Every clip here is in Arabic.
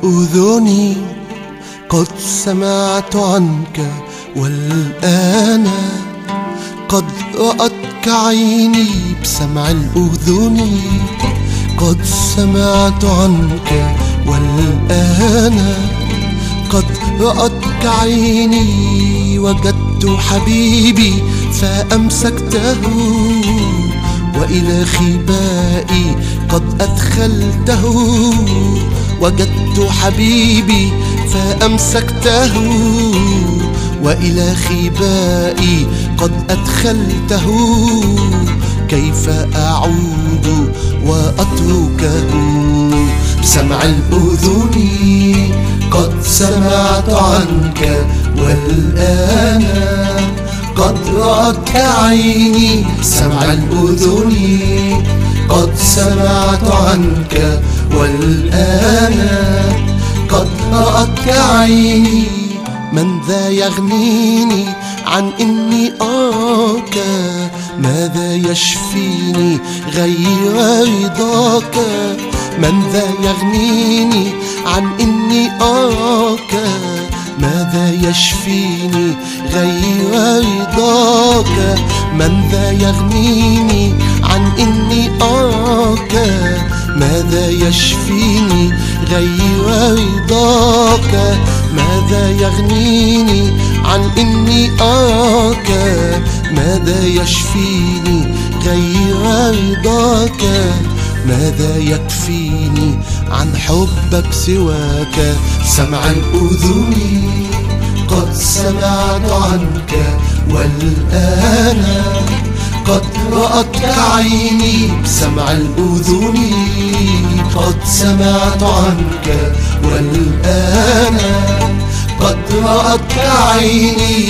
الأذن قد سمعت عنك، والآن قد رأتك عيني بسمع الأذن. قد سمعت عنك والآن قد رأتك عيني، وجدت حبيبي فأمسكته، وإلى خبائي قد أدخلته. وجدت حبيبي فأمسكته، وإلى خبائي قد أدخلته. كيف أعود وأتركه بسمع الأذن؟ قد سمعت عنك والآن قد رأتك عيني بسمع الأذن. قد سمعت عنك والآن قد رأتك عيني. من ذا يغنيني عن إني أراك؟ ماذا يشفيني غير رضاك؟ من ذا يغنيني عن إني أراك؟ ماذا يشفيني غير رضاك؟ من ذا يغنيني عن إني أراك؟ ماذا يشفيني غير رضاك؟ ماذا يغنيني عن إني أراك؟ ماذا يشفيني غير رضاك؟ ماذا يكفيني عن حبك سواك؟ سمع الأذن قد سمعت عنك والآن قد رأتك عيني بسمع الأذن. قد سمعت عنك والآن قد رأتك عيني.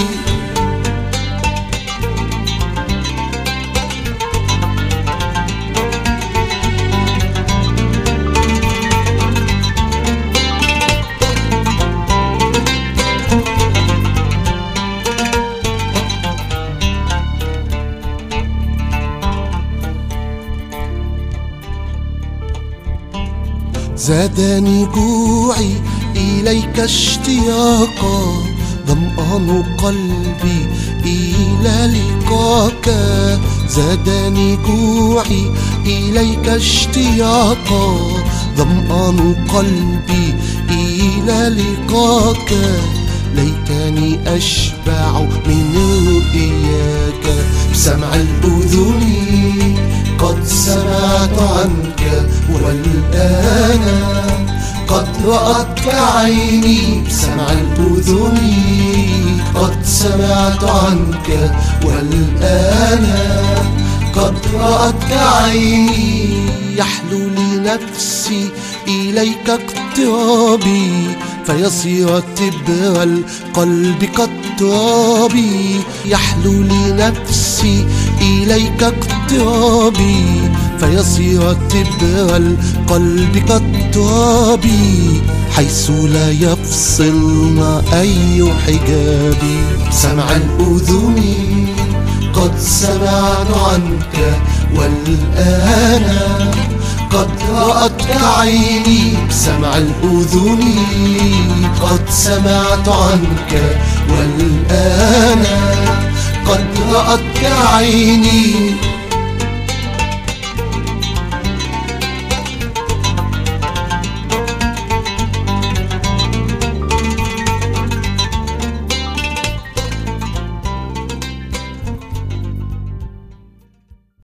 زادني جوعي إليك اشتياقا، ظمآن قلبي إلى لقاك. زادني جوعي إليك اشتياقا، ظمآن قلبي إلى لقاك. ليتني أشبع من رؤياك بسمع الأذن. قد سمعت عنك والآن قد رأتك عيني بسمع الأذن. قد سمعت عنك والآن قد رأتك عيني. يحلو لي نفسي إليك اقترابي، فيصير تبر القلب كالترابي. يحلو لي نفسي إليك اقترابي، فيصير تبر القلب كالترابي. حيث لا يفصلنا أي حجاب سمع الأذن. قد سمعت عنك والآن قد رأتك عيني بسمع الأذن. قد سمعت عنك والآن قد رأتك عيني.